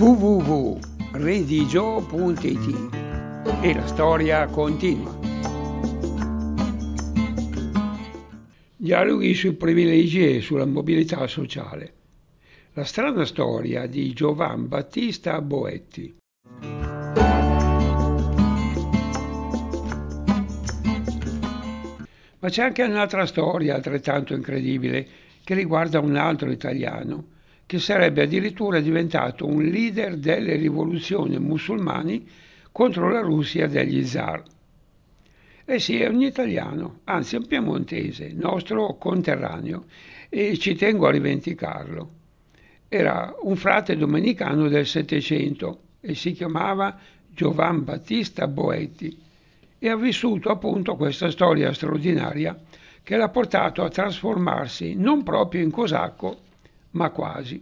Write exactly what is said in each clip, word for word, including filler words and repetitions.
w w w punto redigio punto i t e la storia continua. Dialoghi sui privilegi e sulla mobilità sociale. La strana storia di Giovan Battista Boetti. Ma c'è anche un'altra storia altrettanto incredibile che riguarda un altro italiano che sarebbe addirittura diventato un leader delle rivoluzioni musulmani contro la Russia degli zar. Eh sì, è un italiano, anzi un piemontese, nostro conterraneo, e ci tengo a rivendicarlo. Era un frate domenicano del Settecento e si chiamava Giovan Battista Boetti e ha vissuto appunto questa storia straordinaria che l'ha portato a trasformarsi non proprio in cosacco, ma quasi.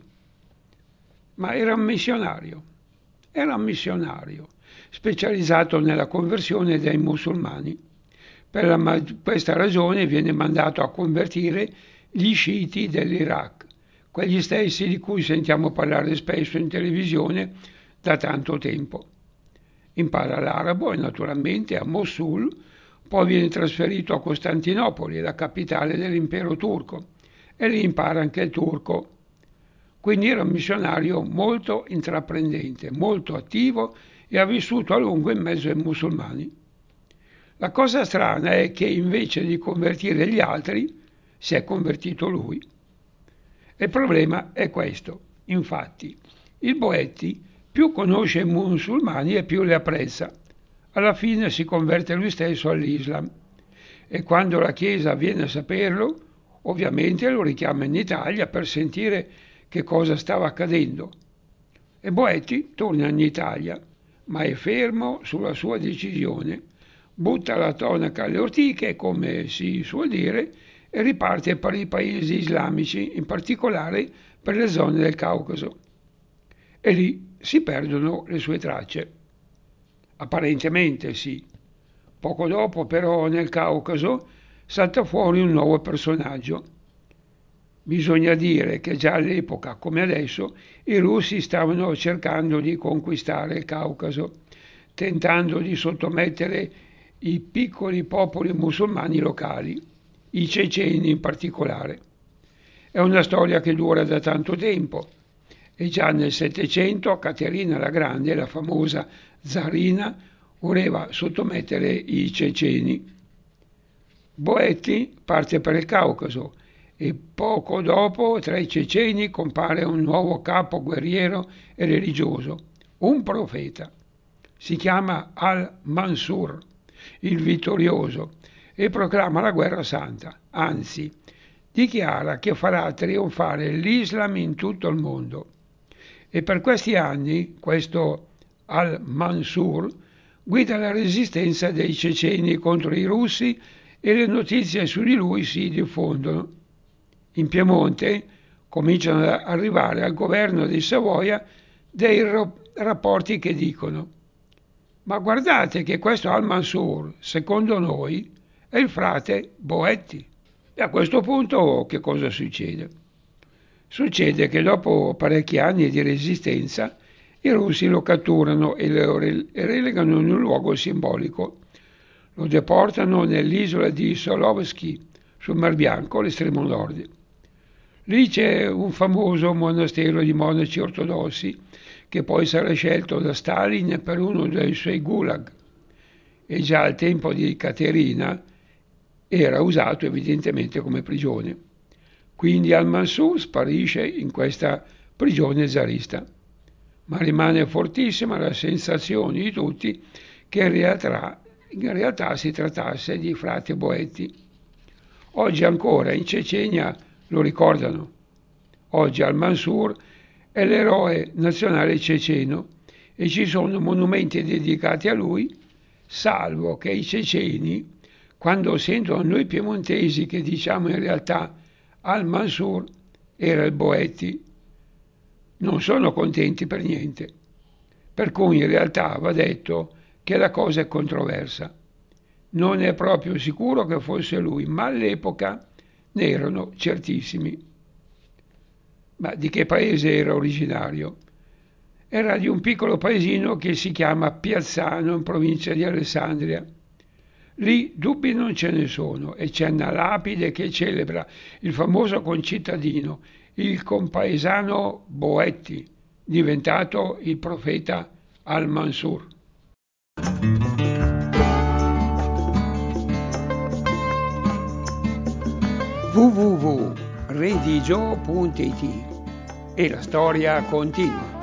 Ma era un missionario, era un missionario, specializzato nella conversione dei musulmani. Per la, questa ragione viene mandato a convertire gli sciiti dell'Iraq, quegli stessi di cui sentiamo parlare spesso in televisione da tanto tempo. Impara l'arabo e naturalmente a Mosul, poi viene trasferito a Costantinopoli, la capitale dell'impero turco, e lì impara anche il turco. Quindi era un missionario molto intraprendente, molto attivo e ha vissuto a lungo in mezzo ai musulmani. La cosa strana è che invece di convertire gli altri, si è convertito lui. E il problema è questo. Infatti, il Boetti più conosce i musulmani e più li apprezza. Alla fine si converte lui stesso all'Islam e quando la Chiesa viene a saperlo, ovviamente lo richiama in Italia per sentire che cosa stava accadendo. E Boetti torna in Italia, ma è fermo sulla sua decisione, butta la tonaca alle ortiche, come si suol dire, e riparte per i paesi islamici, in particolare per le zone del Caucaso. E lì si perdono le sue tracce. Apparentemente sì. Poco dopo però nel Caucaso salta fuori un nuovo personaggio. Bisogna dire che già all'epoca, come adesso, i russi stavano cercando di conquistare il Caucaso, tentando di sottomettere i piccoli popoli musulmani locali, i ceceni in particolare. È una storia che dura da tanto tempo e già nel Settecento Caterina la Grande, la famosa zarina, voleva sottomettere i ceceni. Boetti parte per il Caucaso e poco dopo tra i ceceni compare un nuovo capo guerriero e religioso, un profeta. Si chiama Al-Mansur, il vittorioso, e proclama la guerra santa, anzi, dichiara che farà trionfare l'Islam in tutto il mondo. E per questi anni questo Al-Mansur guida la resistenza dei ceceni contro i russi e le notizie su di lui si diffondono. In Piemonte cominciano ad arrivare al governo di Savoia dei rapporti che dicono: ma guardate che questo Al-Mansur, secondo noi, è il frate Boetti. E a questo punto che cosa succede? Succede che dopo parecchi anni di resistenza i russi lo catturano e lo relegano in un luogo simbolico. Lo deportano nell'isola di Solovsky, sul Mar Bianco, all'estremo nord. Lì c'è un famoso monastero di monaci ortodossi che poi sarà scelto da Stalin per uno dei suoi gulag. E già al tempo di Caterina era usato evidentemente come prigione. Quindi Al-Mansur sparisce in questa prigione zarista. Ma rimane fortissima la sensazione di tutti che in realtà, in realtà si trattasse di frate Boetti. Oggi ancora in Cecenia lo ricordano. Oggi Al-Mansur è l'eroe nazionale ceceno e ci sono monumenti dedicati a lui, salvo che i ceceni, quando sentono noi piemontesi che diciamo in realtà Al-Mansur era il Boetti, non sono contenti per niente. Per cui in realtà va detto che la cosa è controversa. Non è proprio sicuro che fosse lui, ma all'epoca ne erano certissimi. Ma di che paese era originario? era di un piccolo paesino che si chiama Piazzano in provincia di Alessandria. Lì dubbi non ce ne sono e c'è una lapide che celebra il famoso concittadino, il compaesano Boetti, diventato il profeta al-Mansur. w w w punto redigio punto it e la storia continua.